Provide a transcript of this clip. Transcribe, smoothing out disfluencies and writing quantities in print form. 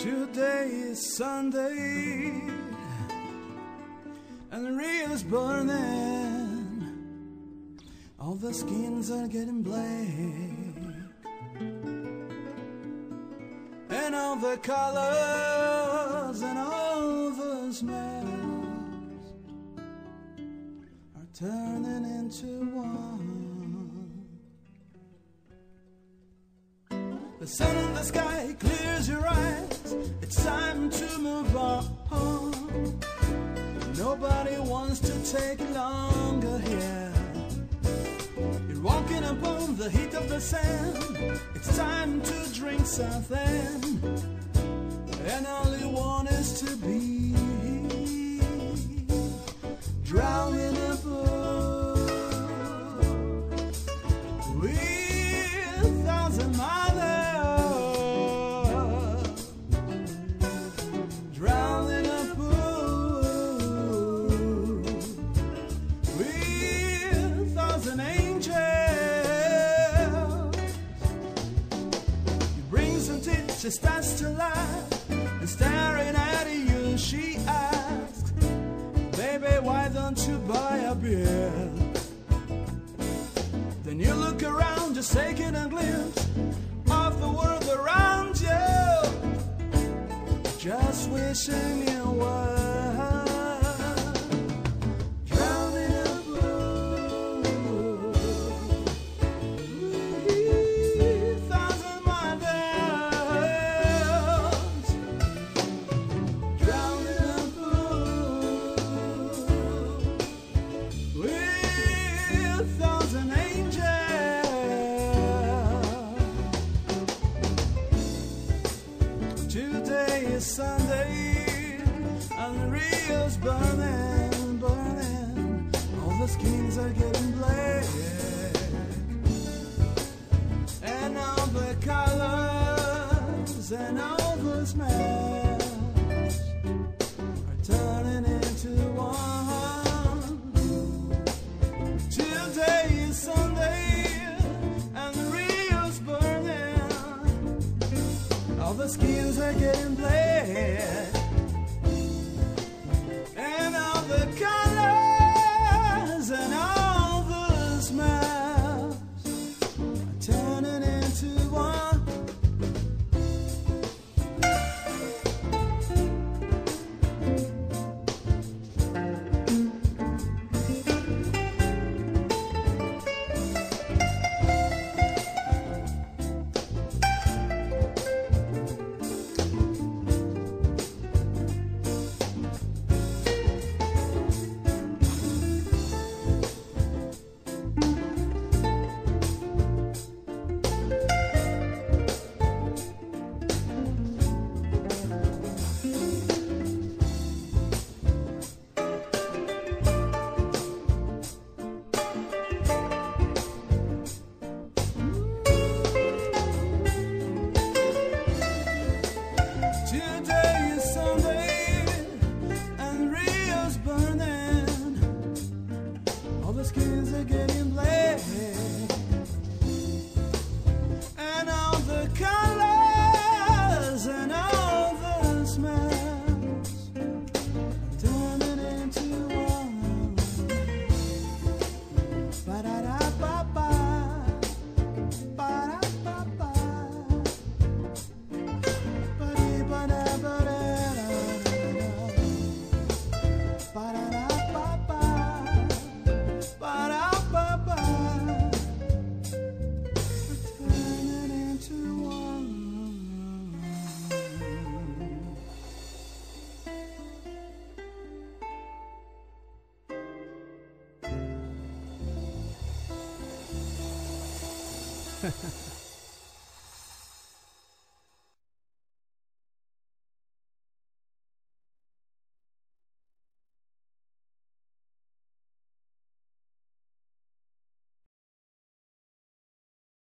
Today is Sunday and Rio's burning. All the skins are getting black, and all the colors and all the smells are turning into one. The sun in the sky clears your eyes. It's time to move on. Nobody wants to take longer here. You're walking upon the heat of the sand. It's time to drink something, and all you want is to be drowned in a pool with 1,000 mothers. Drowned in a pool with 1,000 angels. You bring some teeth, she starts to laugh, and staring at you she asks, baby, why don't you buy a beer? Then you look around, just taking a glimpse of the world around you, just wishing you were drowned in a pool with 1,000 mothers. Drowned in a pool with 1,000 angels. Today is Sunday and Rio's burning, burning. All the skins are getting black, and all the colors and all the smells are turning into one. Today is Sunday and Rio's burning. All the skins are getting black, and all the colors and all the smells are turning into one. Today is Sunday and Rio's burning. All the skins are getting black, and all the colors and all the smells are turning into one. Ba-da-da-ba-ba, ba-da-ba-ba. Turning into one.